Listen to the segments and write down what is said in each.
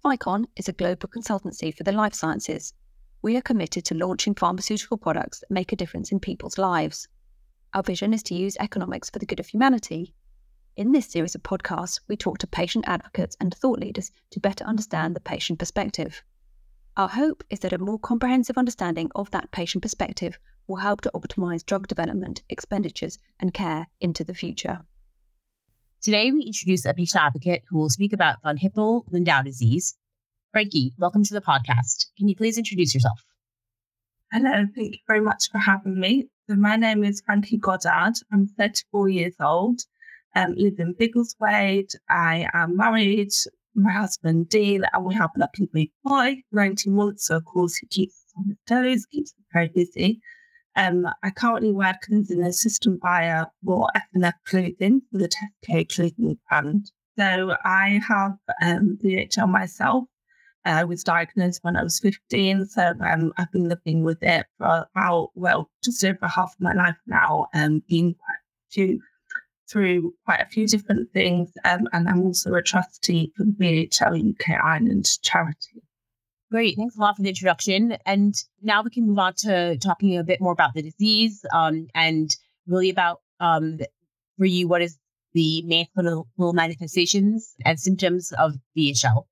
Vicon is a global consultancy for the life sciences. We are committed to launching pharmaceutical products that make a difference in people's lives. Our vision is to use economics for the good of humanity. In this series of podcasts, we talk to patient advocates and thought leaders to better understand the patient perspective. Our hope is that a more comprehensive understanding of that patient perspective will help to optimise drug development, expenditures and care into the future. Today, we introduce a patient advocate who will speak about von Hippel-Lindau disease. Frankie, welcome to the podcast. Can you please introduce yourself? Hello, thank you very much for having me. So my name is Frankie Goddard. I'm 34 years old, live in Biggleswade. I am married. My husband, Dean, and we have a lucky big boy, 19 months. So, of course, he keeps us on his toes, keeps us very busy. I currently work as an assistant buyer for F&F clothing for the Tesco clothing brand. So I have VHL myself. I was diagnosed when I was 15, so I've been living with it for about, just over half of my life now, been through quite a few different things, and I'm also a trustee for the VHL UK Ireland charity. Great. Thanks a lot for the introduction. And now we can move on to talking a bit more about the disease and really about, for you, what is the main clinical manifestations and symptoms of VHL?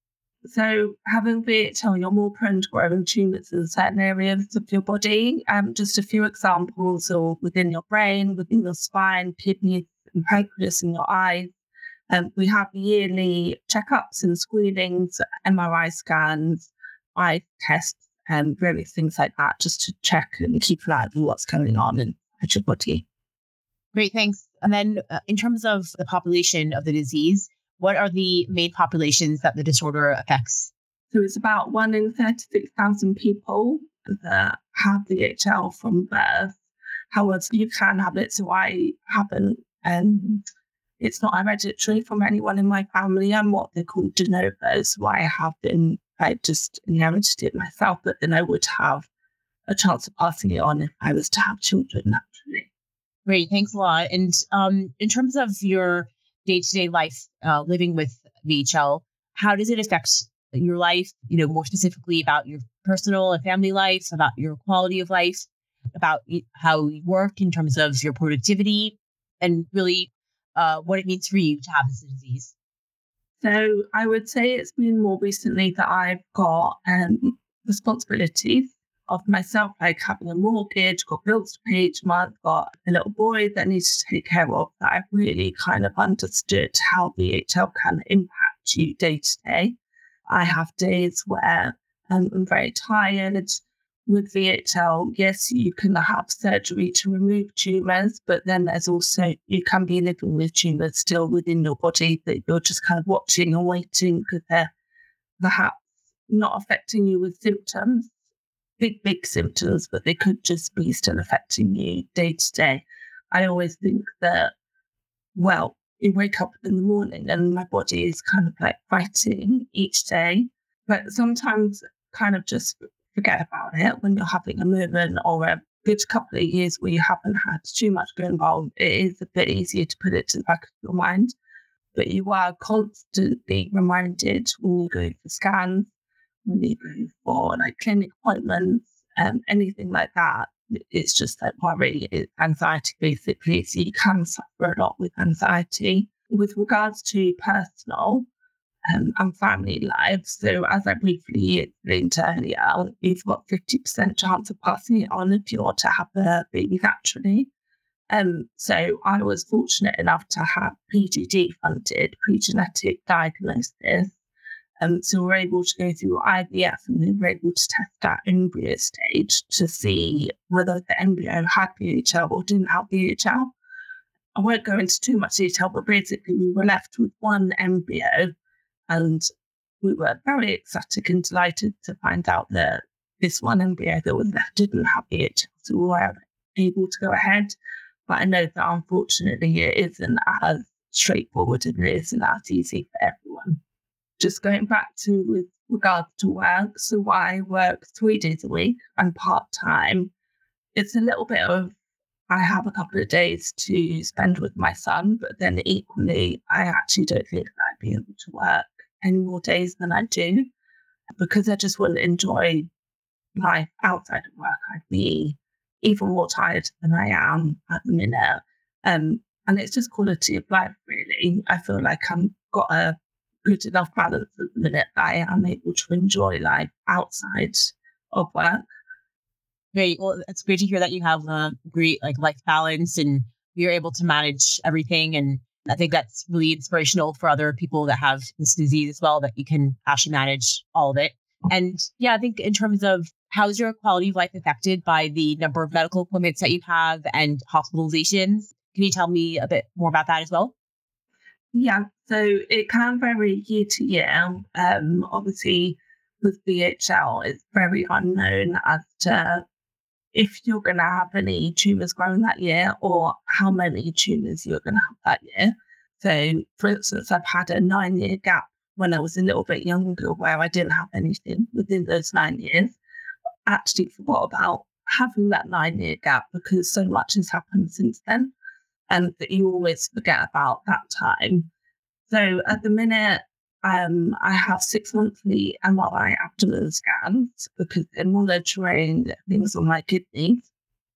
So having VHL, you're more prone to growing tumours in certain areas of your body. Just a few examples are within your brain, within your spine, kidneys and pancreas in your eyes. We have yearly checkups and screenings, MRI scans, eye tests, and various things like that, just to check and keep an eye on what's going on in your body. Great, thanks. And then in terms of the population of the disease, what are the main populations that the disorder affects? So it's about 1 in 36,000 people that have VHL from birth. However, you can have it, so I haven't. It's not hereditary from anyone in my family. I'm what they call de novo, so I just inherited it myself, but then I would have a chance of passing it on if I was to have children naturally. Great, thanks a lot. And in terms of your day-to-day life living with VHL, how does it affect your life, more specifically about your personal and family life, about your quality of life, about how you work in terms of your productivity, and really what it means for you to have this disease? So I would say it's been more recently that I've got responsibilities of myself, like having a mortgage, got bills to pay each month, got a little boy that needs to take care of, that I've really kind of understood how VHL can impact you day to day. I have days where I'm very tired. With VHL, yes, you can have surgery to remove tumours, but then there's also, you can be living with tumours still within your body that you're just kind of watching and waiting because they're perhaps not affecting you with symptoms, big symptoms, but they could just be still affecting you day to day. I always think that, you wake up in the morning and my body is kind of like fighting each day, but sometimes kind of just forget about it when you're having a moment or a good couple of years where you haven't had too much going on. It is a bit easier to put it to the back of your mind, but you are constantly reminded when you go for scans, when you go for clinic appointments, anything like that. It's just worry, anxiety basically. So you can suffer a lot with anxiety. With regards to personal and family life. So as I briefly explained earlier, you've got 50% chance of passing it on if you're to have a baby naturally. So I was fortunate enough to have PGD funded, pre-genetic diagnosis. So we're able to go through IVF and we were able to test that embryo stage to see whether the embryo had VHL or didn't have VHL. I won't go into too much detail, but basically we were left with one embryo. And we were very ecstatic and delighted to find out that this one embryo that was left didn't have VHL. So we were able to go ahead. But I know that unfortunately it isn't as straightforward and it isn't as easy for everyone. Just going back to with regards to work. So I work 3 days a week and part-time. It's a little bit of, I have a couple of days to spend with my son, but then equally, I actually don't think that I'd be able to work any more days than I do because I just wouldn't enjoy life outside of work. I'd be even more tired than I am at the minute. And it's just quality of life, really. I feel like I've got a good enough balance at the minute that I am able to enjoy life outside of work. Great. Well, it's great to hear that you have a great life balance and you're able to manage everything. And I think that's really inspirational for other people that have this disease as well, that you can actually manage all of it. And yeah, I think in terms of how's your quality of life affected by the number of medical appointments that you have and hospitalizations? Can you tell me a bit more about that as well? Yeah, so it can vary year to year. Obviously, with VHL, it's very unknown as to if you're going to have any tumours growing that year or how many tumours you're going to have that year. So, for instance, I've had a 9-year gap when I was a little bit younger where I didn't have anything within those 9 years. I actually forgot about having that 9-year gap because so much has happened since then, and that you always forget about that time. So at the minute, I have 6 monthly MRI abdomen scans because they're monitoring things on my kidneys.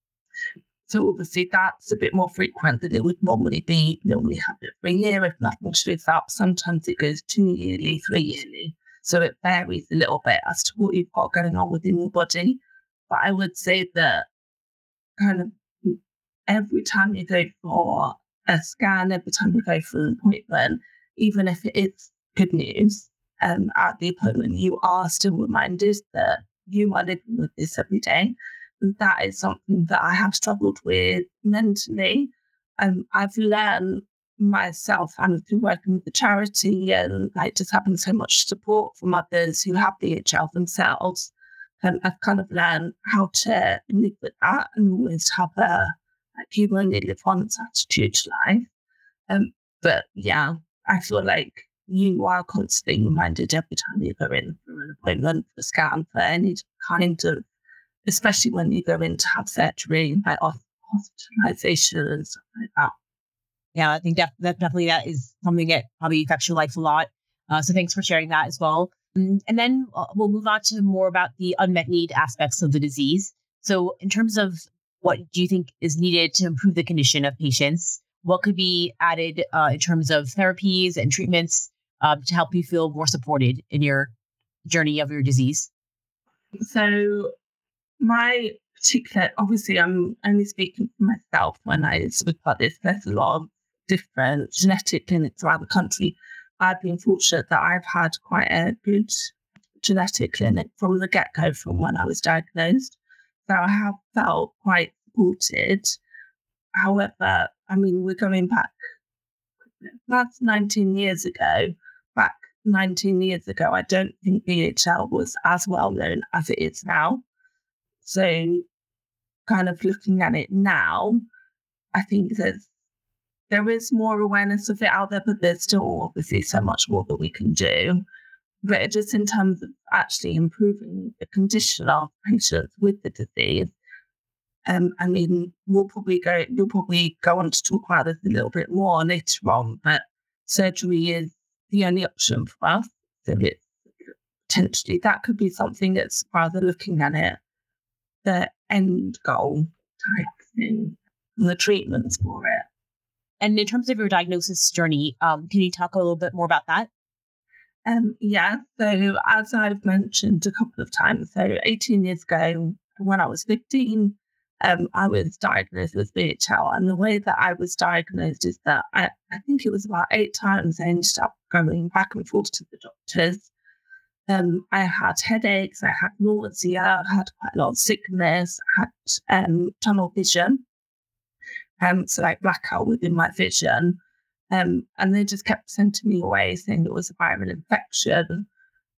So obviously that's a bit more frequent than it would normally be. Normally have it for a year if nothing shows up. Sometimes it goes 2 yearly, 3 yearly. So it varies a little bit as to what you've got going on within your body. But I would say that kind of every time you go for a scan, every time you go for an appointment, even if it is good news at the appointment, you are still reminded that you are living with this every day. And that is something that I have struggled with mentally. I've learned myself, and through working with the charity and just having so much support from others who have VHL themselves, I've kind of learned how to live with that and always have a you only live once attitude to life. But yeah, I feel like you are constantly reminded every time you go in for an appointment, for a scan, for any kind of, especially when you go in to have surgery, like hospitalization and stuff like that. Yeah, I think definitely that is something that probably affects your life a lot. So thanks for sharing that as well. And then we'll move on to more about the unmet need aspects of the disease. So in terms of what do you think is needed to improve the condition of patients? What could be added in terms of therapies and treatments to help you feel more supported in your journey of your disease? So my particular, obviously I'm only speaking for myself when I speak about this. There's a lot of different genetic clinics around the country. I've been fortunate that I've had quite a good genetic clinic from the get-go from when I was diagnosed. So I have felt quite supported. However, I mean, we're going back, that's 19 years ago. Back 19 years ago, I don't think VHL was as well known as it is now. So kind of looking at it now, I think there is more awareness of it out there, but there's still obviously so much more that we can do. But just in terms of actually improving the condition of patients with the disease, I mean, you'll probably go on to talk about this a little bit more later on, but surgery is the only option for us. So it's potentially that could be something that's rather looking at it, the end goal type thing, and the treatments for it. And in terms of your diagnosis journey, can you talk a little bit more about that? Yeah, so as I've mentioned a couple of times, so 18 years ago, when I was 15, I was diagnosed with VHL. And the way that I was diagnosed is that I think it was about 8 times I ended up going back and forth to the doctors. I had headaches, I had nausea, I had quite a lot of sickness, I had tunnel vision, so like blackout within my vision. And they just kept sending me away saying it was a viral infection.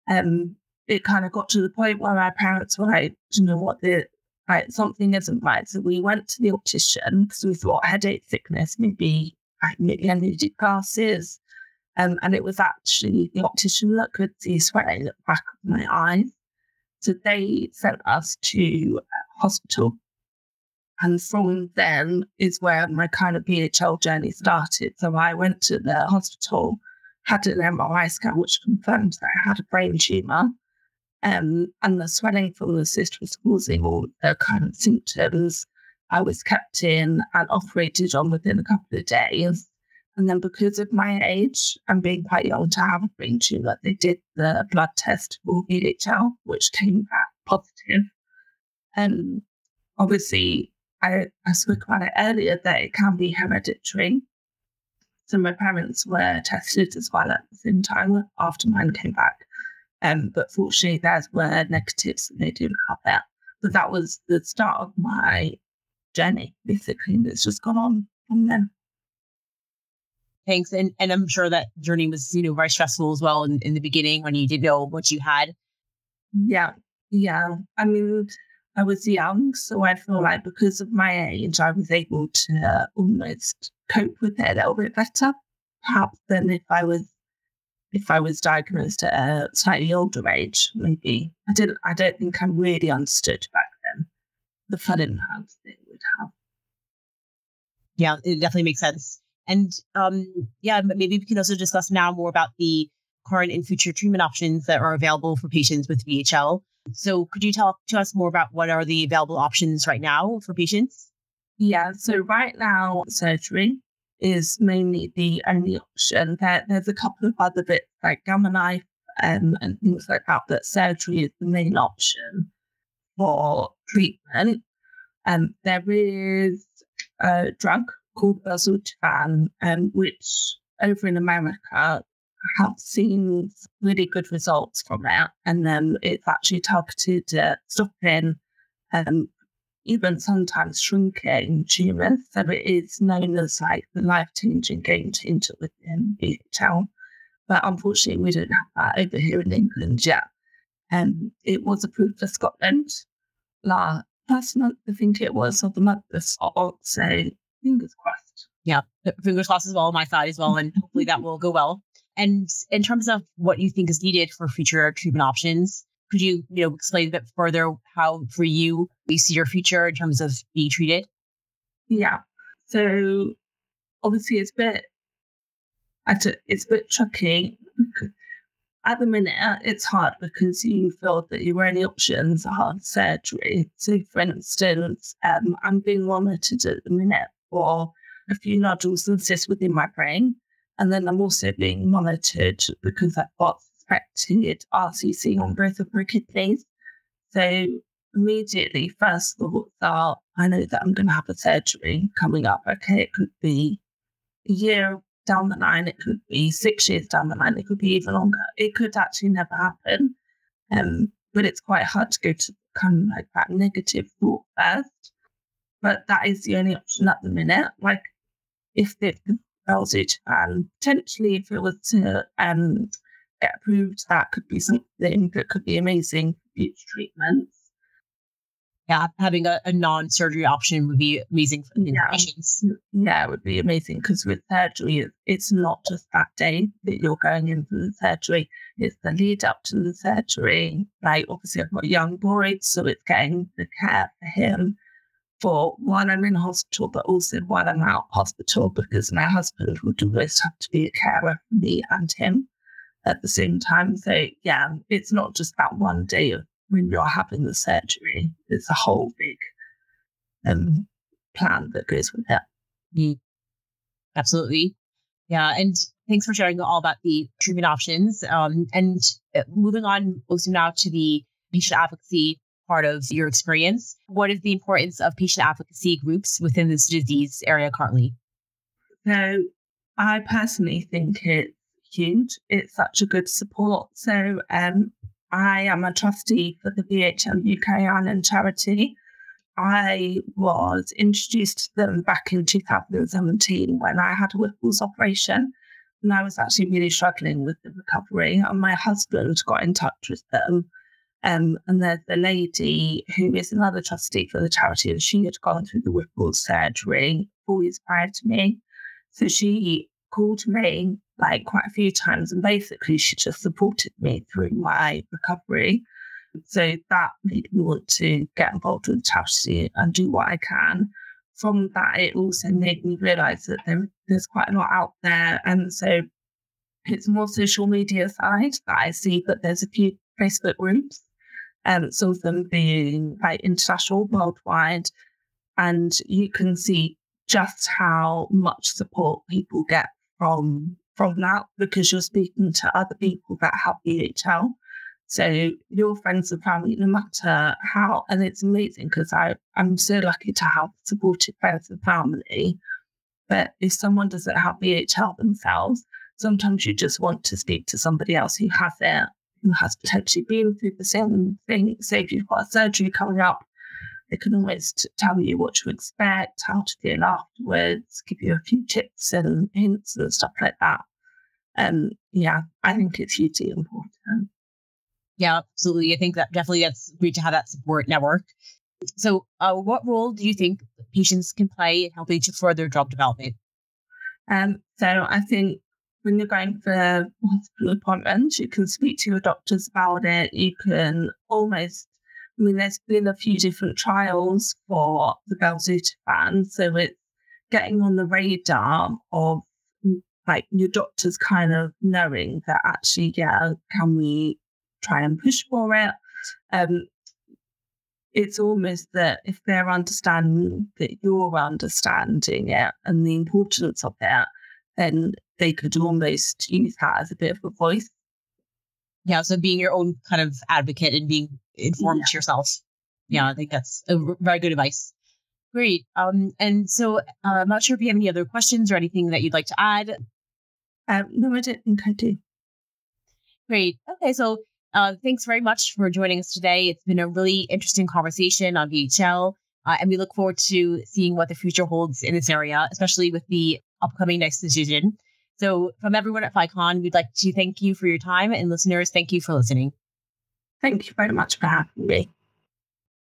It kind of got to the point where my parents were like, do you know what, something isn't right. So we went to the optician because we thought headache, sickness, maybe I needed glasses. And it was actually the optician that could see swelling at the back of my eyes. So they sent us to a hospital. And from then is where my kind of VHL journey started. So I went to the hospital, had an MRI scan which confirmed that I had a brain tumour. And the swelling from the cyst was causing all the kind of symptoms. I was kept in and operated on within a couple of days. And then because of my age and being quite young to have a brain tumour, they did the blood test for VHL, which came back positive. And obviously, I spoke about it earlier that it can be hereditary. So my parents were tested as well at the same time after mine came back. But fortunately, theirs were negatives and they didn't have that. But that was the start of my journey, basically. And it's just gone on from then. Thanks. And I'm sure that journey was, very stressful as well in the beginning when you didn't know what you had. Yeah. I mean, I was young, so I feel like because of my age, I was able to almost cope with it a little bit better, perhaps than if I was diagnosed at a slightly older age. Maybe I don't think I really understood back then the full impact it would have. Yeah, it definitely makes sense. And maybe we can also discuss now more about the current and future treatment options that are available for patients with VHL. So could you talk to us more about what are the available options right now for patients? Yeah, so right now, surgery is mainly the only option. There's a couple of other bits like Gamma Knife and things like that, but surgery is the main option for treatment. There is a drug called belzutifan, which over in America have seen really good results from it. And then it's actually targeted at stopping even sometimes shrinking tumours. So it is known as like the life-changing game changer within VHL. But unfortunately, we don't have that over here in England yet. It was approved for Scotland last month, I think it was, or the month before. So fingers crossed. Yeah, fingers crossed as well on my side as well. And hopefully that will go well. And in terms of what you think is needed for future treatment options, could you, explain a bit further how for you see your future in terms of being treated? Yeah. So obviously it's a bit tricky. At the minute, it's hard because you feel that your only options are surgery. So for instance, I'm being monitored at the minute for a few nodules and cysts within my brain. And then I'm also being monitored because I've got suspected RCC on both of my kidneys. So immediately, first thoughts are, I know that I'm going to have a surgery coming up. Okay, it could be a year down the line, it could be 6 years down the line, it could be even longer. It could actually never happen. But it's quite hard to go to kind of like that negative thought first. But that is the only option at the minute. Like if it fails it, and potentially if it was to get approved, that could be something that could be amazing for future treatments. Yeah, having a non-surgery option would be amazing for patients. Yeah, it would be amazing because with surgery, it's not just that day that you're going in for the surgery. It's the lead up to the surgery. Like, obviously, I've got a young boy, so it's getting the care for him for while I'm in hospital, but also while I'm out of hospital because my husband would always have to be a carer for me and him at the same time. So, yeah, it's not just that one day of when you're having the surgery. It's a whole big plan that goes with it. Mm. Absolutely. Yeah. And thanks for sharing all about the treatment options. And moving on also now to the patient advocacy part of your experience. What is the importance of patient advocacy groups within this disease area currently? So I personally think it's huge. It's such a good support. So I am a trustee for the VHL UK Ireland charity. I was introduced to them back in 2017 when I had a Whipple's operation, and I was actually really struggling with the recovery, and my husband got in touch with them. And there's a lady who is another trustee for the charity, and she had gone through the Whipple's surgery 4 years prior to me. So she called me like quite a few times, and basically she just supported me through my recovery. So that made me want to get involved with the charity and do what I can. From that, it also made me realise that there's quite a lot out there. And so it's more social media side that I see that there's a few Facebook groups, some of them being like international, worldwide, and you can see just how much support people get from that, because you're speaking to other people that have VHL. So your friends and family, no matter how, and it's amazing because I'm so lucky to have supportive friends and family. But if someone doesn't have VHL themselves, sometimes you just want to speak to somebody else who has it, who has potentially been through the same thing. Say if you've got a surgery coming up, they can always tell you what to expect, how to feel afterwards, give you a few tips and hints and stuff like that. Yeah, I think it's hugely important. Yeah, absolutely. I think that definitely that's great to have that support network. So what role do you think patients can play in helping to further job development? So I think when you're going for hospital appointments, you can speak to your doctors about it. You can almost, there's been a few different trials for the belzutifan. So it's getting on the radar of like your doctors kind of knowing that actually, yeah, can we try and push for it? It's almost that if they're understanding that you're understanding it and the importance of it, then they could almost use that as a bit of a voice. Yeah, so being your own kind of advocate and being informed yourself. Yeah, I think that's a very good advice. Great. And so I'm not sure if you have any other questions or anything that you'd like to add. No, I don't think I do. Great. Okay, so thanks very much for joining us today. It's been a really interesting conversation on VHL, and we look forward to seeing what the future holds in this area, especially with the upcoming next decision. So from everyone at PhyCon, we'd like to thank you for your time, and listeners, thank you for listening. Thank you very much for having me.